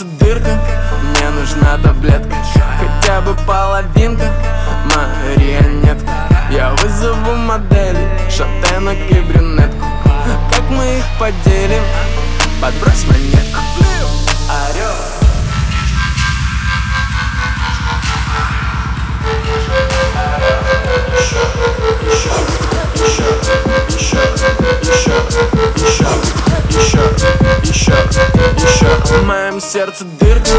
сердце дырка, мне нужна таблетка, хотя бы половинка, марионетка. Я вызову моделей, шатенок и брюнетку. Как мы их поделим? Подбрось монетку. Орел. Еще в моем сердце дырка.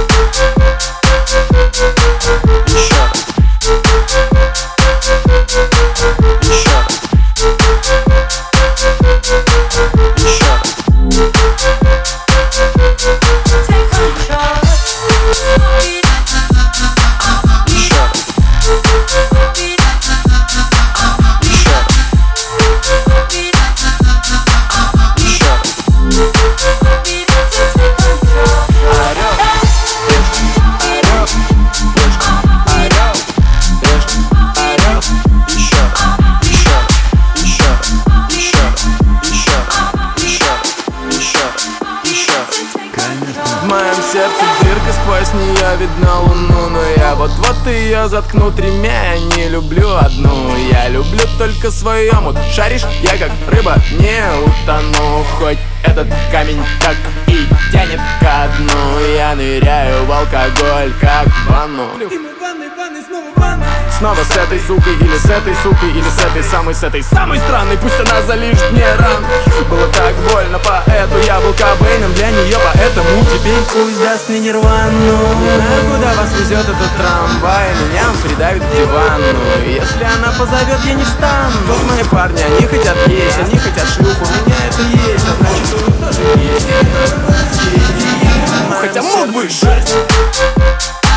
В моем сердце дырка, сквозь нее видно луну. Но я вот-вот ее заткну тремя. Я не люблю одну, я люблю только свою омут. Шаришь, я как рыба не утону. Хоть этот камень так и тянет ко дну. Я ныряю в алкоголь, как в ванну. Снова с этой сукой, или с этой сукой, или с этой самой странной. Пусть она залижет мне ран. Было так больно, поэту я был Кобейном для нее. Поэтому теперь пусть даст мне нирвану. Не знаю, куда вас везет этот трамвай, меня он придавит к дивану. Если она позовет, я не встану. Вот мои парни, они хотят есть, они хотят шлюху. У меня это есть, а значит у них тоже есть. Хотя мог бы жить.